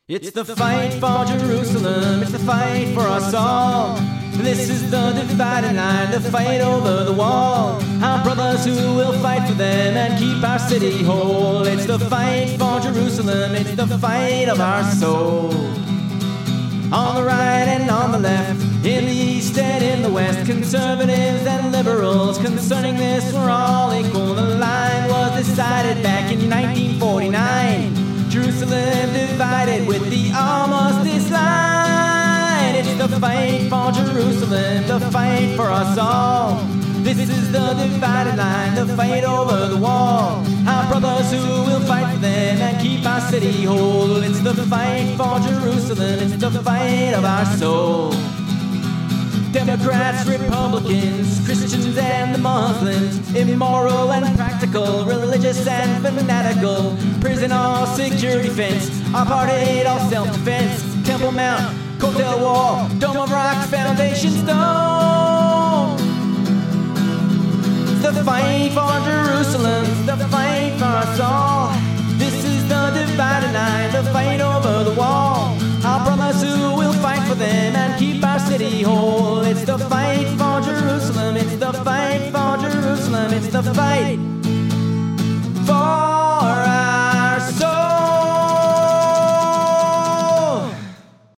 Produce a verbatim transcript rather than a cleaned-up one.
It's the fight for Jerusalem, it's the fight for us all. This is the dividing line, the fight over the wall. Our brothers who will fight for them and keep our city whole. It's the fight for Jerusalem, it's the fight of our soul. On the right and on the left, in the east and in the west, conservatives and liberals, concerning this we're all equal. The line was decided back in nineteen forty-nine. Jerusalem divided with the armistice line. It's the fight for Jerusalem, the fight for us all. This is the divided line, the fight over the wall. Our brothers who will fight for them and keep our city whole. It's the fight for Jerusalem, it's the fight of our soul. Democrats, Republicans, Christians and the Muslims, immoral and practical, religious and fanatical, prison or security fence, apartheid or self-defense, Temple Mount, Cocktail Wall, Dome of Rock, Foundation Stone. It's the fight for Jerusalem, it's the fight for us all. This is the divided line, the fight over the wall. Our brothers who will fight for them and keep our city whole. It's the fight for Jerusalem, it's the fight for Jerusalem, it's the fight for